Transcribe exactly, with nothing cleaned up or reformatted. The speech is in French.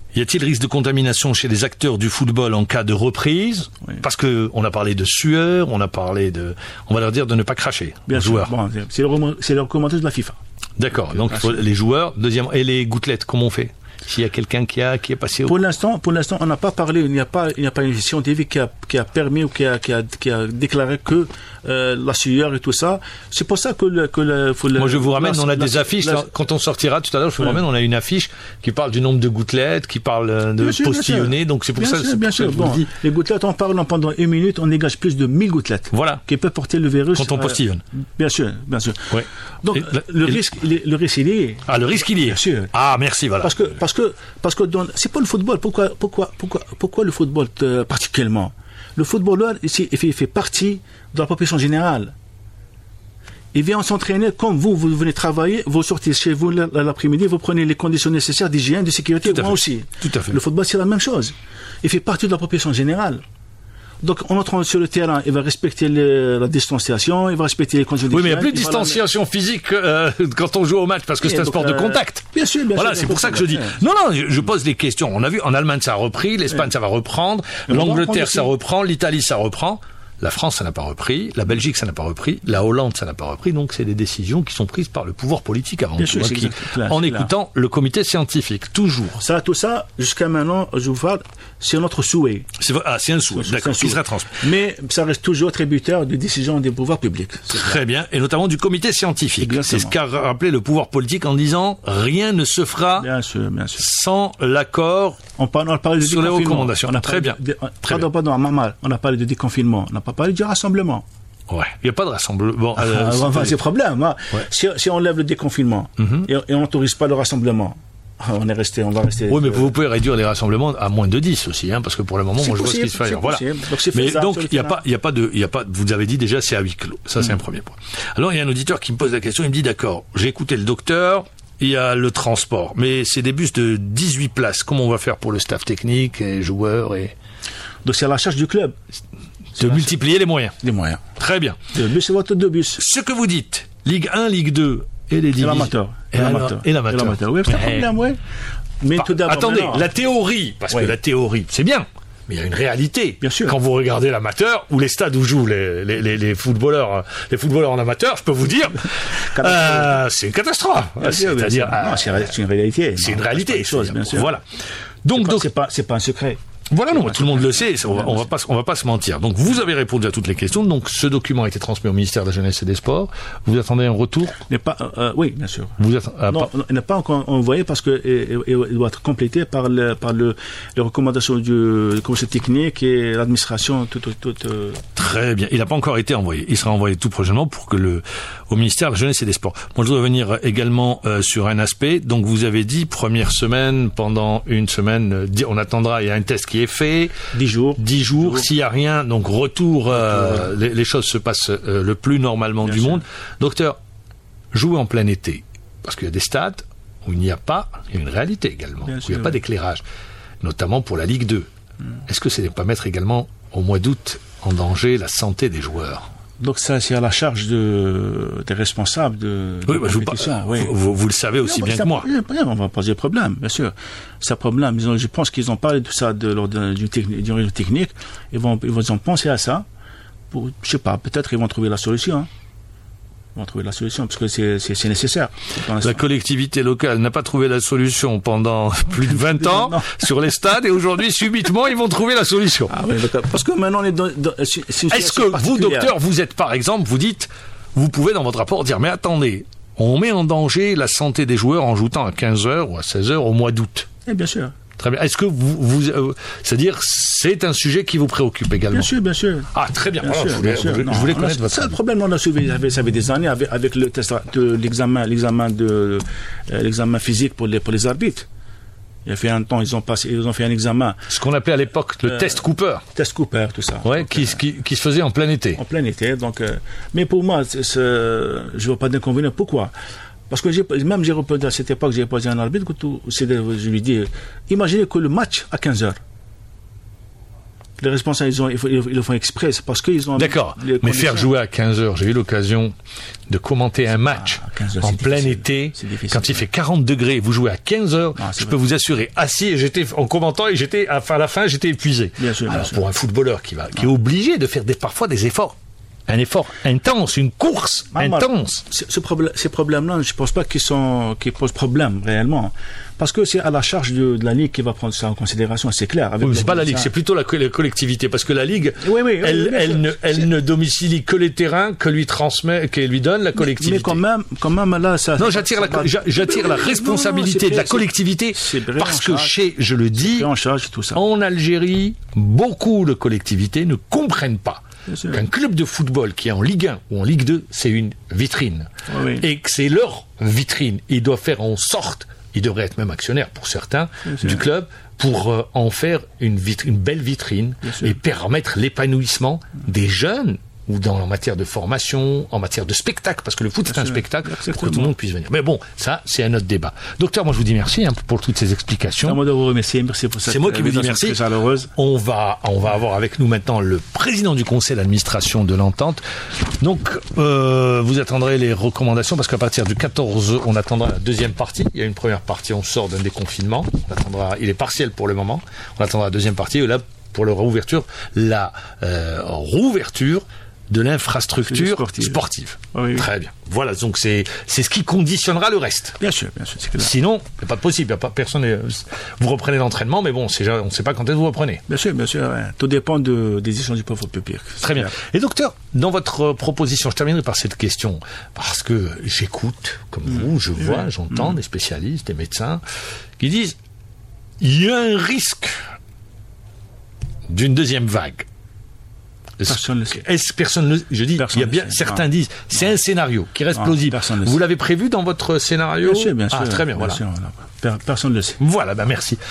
Y a-t-il risque de contamination chez les acteurs du football en cas de reprise? Oui. Parce que on a parlé de sueur, on a parlé de, on va leur dire de ne pas cracher. Bien aux sûr. joueurs. Bon, c'est, le, c'est le recommandation de la FIFA. D'accord. Donc, faut, les joueurs, deuxième, et les gouttelettes, comment on fait? S'il y a quelqu'un qui a qui est passé au... Pour l'instant, pour l'instant, on n'a pas parlé. Il n'y a pas, il n'y a pas une scientifique qui a qui a permis ou qui a qui a, qui a déclaré que euh, la sueur et tout ça. C'est pour ça que le, que le, faut le, Moi, je vous ramène. la, on a la, des affiches. la, là, quand on sortira tout à l'heure, je vous ouais. ramène. On a une affiche qui parle du nombre de gouttelettes, qui parle de sûr, postillonner. Donc c'est pour bien ça. Sûr, c'est bien pour sûr. ça que je Bon, vous le dis. Les gouttelettes, en parlant pendant une minute, on dégage plus de mille gouttelettes. Voilà. Qui peuvent porter le virus. Quand on postillonne. Euh, bien sûr, bien sûr. Ouais. Donc et, le et, risque, il est, le risque, il y est. Ah, le risque, il y est. Bien sûr. Ah, merci, voilà. Parce que, parce que, parce que dans, c'est pas le football. Pourquoi, pourquoi, pourquoi, pourquoi le football euh, particulièrement? Le footballeur, ici, il fait, il fait partie de la population générale. Il vient s'entraîner comme vous, vous venez travailler, vous sortez chez vous l'après-midi, vous prenez les conditions nécessaires d'hygiène, de sécurité, moi aussi. Tout à fait. Le football, c'est la même chose. Il fait partie de la population générale. Donc, en entrant sur le terrain, il va respecter les, la distanciation, il va respecter les conditions d'hygiène. Oui, mais il n'y a plus de distanciation la... physique euh, quand on joue au match, parce que et c'est un sport euh, de contact. Bien sûr, bien voilà, sûr. c'est pour ça que je dis. Non, non, je, je pose des questions. On a vu, en Allemagne, ça a repris, l'Espagne, ouais. ça va reprendre, et l'Angleterre, ça reprend, l'Italie, ça reprend. La France, ça n'a pas repris. La Belgique, ça n'a pas repris. La Hollande, ça n'a pas repris. Donc, c'est des décisions qui sont prises par le pouvoir politique avant Bien tout, sûr, hein, qui, clair, en écoutant clair. le comité scientifique, toujours. Ça, tout ça, jusqu'à maintenant, je vous parle, c'est notre souhait. C'est, ah, c'est un souhait, c'est, d'accord, qui sera transmis. Mais ça reste toujours tributaire des décisions des pouvoirs publics. Très bien, et notamment du comité scientifique. Exactement. C'est ce qu'a rappelé le pouvoir politique en disant rien ne se fera bien sûr, bien sûr. sans l'accord on parle, on parle de sur les recommandations. On a très bien. De, très pardon, bien. Pardon, on a parlé de déconfinement, on n'a pas parlé du rassemblement. Ouais, il n'y a pas de rassemblement. Ah, euh, c'est, enfin, c'est problème. Hein. Ouais. Si, si on lève le déconfinement mm-hmm. et, et on n'autorise pas le rassemblement, on est resté, on va rester. Oui, mais euh... vous pouvez réduire les rassemblements à moins de dix aussi, hein, parce que pour le moment, c'est moi, possible, je vois ce qui se fait. Voilà. Donc, c'est mais donc, il n'y a pas, il y a pas de, il y a pas. Vous avez dit déjà, c'est à huis clos. Ça, mm. c'est un premier point. Alors, il y a un auditeur qui me pose la question. Il me dit, d'accord, j'ai écouté le docteur. Il y a le transport, mais c'est des bus de dix-huit places. Comment on va faire pour le staff technique, et joueurs et... Donc, c'est à la charge du club. De multiplier les moyens. Les moyens. Très bien. Deux bus, c'est votre deux bus. Ce que vous dites, Ligue un, Ligue deux et les divisions. Et l'amateur. Et, et l'amateur. Et l'amateur. Et l'amateur. Oui, c'est un problème, oui. Mais Par, tout d'abord. Attendez, maintenant, la théorie, parce oui. que la théorie, c'est bien. Mais il y a une réalité. Bien sûr. Quand vous regardez l'amateur ou les stades où jouent les, les, les, les footballeurs, les footballeurs en amateur, je peux vous dire, euh, c'est une catastrophe. Bien sûr, c'est-à-dire, bien sûr. Non, c'est une réalité. C'est une réalité. Des choses, bien sûr. Voilà. Donc, c'est donc, c'est pas, c'est pas un secret. Voilà, non, tout le monde le sait, on va, on va pas, on va pas se mentir. Donc, vous avez répondu à toutes les questions. Donc, ce document a été transmis au ministère de la Jeunesse et des Sports. Vous attendez un retour? Il n'est pas, euh, oui, bien sûr. Vous êtes, ah, non, pas... il n'est pas encore envoyé parce que il, il doit être complété par le, par le, les recommandations du, du conseil technique et l'administration, tout, tout, tout, euh... Très bien. Il n'a pas encore été envoyé. Il sera envoyé tout prochainement pour que le, au ministère de la Jeunesse et des Sports. Moi, je voudrais revenir également euh, sur un aspect. Donc, vous avez dit, première semaine, pendant une semaine, on attendra, il y a un test qui est fait. Dix jours. Dix jours. S'il n'y a rien, donc retour, euh, les, les choses se passent euh, le plus normalement Bien du sûr. monde. Docteur, jouer en plein été, parce qu'il y a des stades où il n'y a pas, il y a une réalité également, Bien où sûr, il n'y a pas d'éclairage, notamment pour la Ligue deux. Hum. Est-ce que c'est ne pas mettre également au mois d'août en danger la santé des joueurs? Donc ça, c'est à la charge de, des responsables de, de oui, bah, compétition. Vous, oui. vous, vous le savez aussi non, bien que moi. On va poser problème, bien sûr. C'est un problème. Ils ont, je pense qu'ils ont parlé de ça de, de, du, techni, du réseau technique. Ils vont, ils vont penser à ça. Pour, je sais pas, peut-être ils vont trouver la solution. Hein. Ils vont trouver la solution parce que c'est, c'est, c'est nécessaire. La collectivité locale n'a pas trouvé la solution pendant plus de vingt ans sur les stades et aujourd'hui, subitement, ils vont trouver la solution. Ah oui, parce que maintenant, on est dans, dans c'est une Est-ce que vous, docteur, vous êtes par exemple, vous dites, vous pouvez dans votre rapport dire, mais attendez, on met en danger la santé des joueurs en jouant à quinze heures ou à seize heures au mois d'août? Eh bien sûr. Très bien. Est-ce que vous, vous euh, c'est-à-dire, c'est un sujet qui vous préoccupe également? Bien sûr, bien sûr. Ah, très bien. bien Alors, sûr, je voulais, bien sûr. Je, non, je voulais connaître a, votre. C'est le problème. On a suivi, ça fait, ça fait des années avec, avec le test de l'examen, l'examen de euh, l'examen physique pour les pour les arbitres. Il y a fait un temps, ils ont passé, ils ont fait un examen. Ce qu'on appelait à l'époque le euh, test Cooper. Test Cooper, tout ça. Ouais, donc, qui, euh, qui, qui se faisait en plein été. En plein été, donc. Euh, mais pour moi, c'est, c'est, je vois pas d'inconvénient. Pourquoi? Parce que j'ai, même j'ai répondu à cette époque, j'ai posé un arbitre, que tout, c'est, je lui dis, imaginez que le match à quinze heures. Les responsables, ils, ont, ils, ils le font exprès, c'est parce qu'ils ont... D'accord, mais faire jouer à quinze heures, j'ai eu l'occasion de commenter un match ah, heures, en plein difficile. été, Difficile, quand il ouais. fait quarante degrés, vous jouez à quinze heures, ah, je vrai. peux vous assurer, assis, et j'étais en commentant, et j'étais, à la fin, j'étais épuisé. Bien sûr, bien Alors sûr. pour un footballeur qui, va, qui est obligé de faire des, parfois des efforts, un effort intense, une course Ah, moi, intense. Ce, ce problème, ces problèmes-là, je ne pense pas qu'ils sont, qu'ils posent problème réellement, parce que c'est à la charge de, de la Ligue qui va prendre ça en considération, c'est clair. Avec Oui, mais c'est pas la ça. Ligue, c'est plutôt la, la collectivité, parce que la Ligue, Oui, oui, oui, elle, oui, elle, c'est- ne, elle c'est- ne domicilie que les terrains que lui transmet, que lui donne la collectivité. Mais quand même, quand même là, ça. Non, j'attire la, ça va- j'a- j'attire la Non, responsabilité c'est de la vrai, collectivité, c'est vrai, parce en que charge. chez, je le dis, c'est en charge et tout ça. en Algérie, beaucoup de collectivités ne comprennent pas Bien sûr. qu'un club de football qui est en Ligue un ou en Ligue deux, c'est une vitrine. Oui, oui. Et que c'est leur vitrine. Ils doivent faire en sorte, ils devraient être même actionnaires pour certains Bien sûr. du club, pour euh, en faire une, vitrine, une belle vitrine Bien sûr. et permettre l'épanouissement des jeunes, ou dans en matière de formation, en matière de spectacle, parce que le foot c'est un sûr. spectacle, pour que Exactement. tout le monde puisse venir. Mais bon, ça c'est un autre débat. Docteur, moi je vous dis merci hein, pour toutes ces C'est à explications. moi de vous remercier. Merci pour cette C'est moi qui vous dis invitation merci. très chaleureuse. On va, on va avoir avec nous maintenant le président du conseil d'administration de l'Entente. Donc, euh, vous attendrez les recommandations parce qu'à partir du quatorze, on attendra la deuxième partie. Il y a une première partie, on sort d'un déconfinement. On attendra, il est partiel pour le moment. On attendra la deuxième partie. Et là, pour la réouverture, la euh, rouverture de l'infrastructure Sportive. sportive. Oui, oui. Très bien. Voilà, donc c'est c'est ce qui conditionnera le reste. Bien sûr, bien sûr, c'est clair. Sinon, c'est pas possible. Y a pas personne. n'est- Vous reprenez l'entraînement, mais bon, c'est, on ne sait pas quand est-ce que vous reprenez. Bien sûr, bien sûr. ouais. Tout dépend de, des échanges du pauvre public. C'est Très bien. clair. Et docteur, dans votre euh, proposition, je terminerai par cette question, parce que j'écoute, comme vous, je vois, j'entends des spécialistes, des médecins, qui disent, il y a un risque d'une deuxième vague. Est-ce- Personne ne le sait. Est-ce personne ne- je dis, Personne il y a ne bien, le sait. certains Non. disent, c'est un scénario qui reste Non, plausible. personne ne le Vous sait. l'avez prévu dans votre scénario? Bien sûr, bien sûr. Ah, très bien, bien voilà. sûr, voilà. Per- Personne ne le sait. Voilà, ben merci.